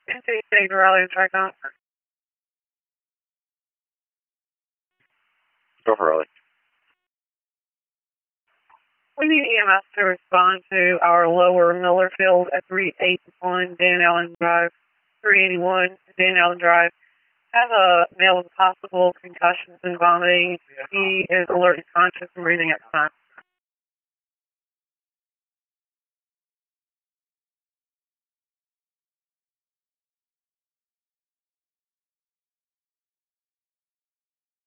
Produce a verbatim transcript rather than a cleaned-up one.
Interstate State Raleigh and Tricon. Go for Raleigh. We need E M S to respond to our lower Miller Field at three eighty-one Dan Allen Drive, three eighty-one Dan Allen Drive. Have a male with possible concussions and vomiting. He is alert and conscious and breathing at the time.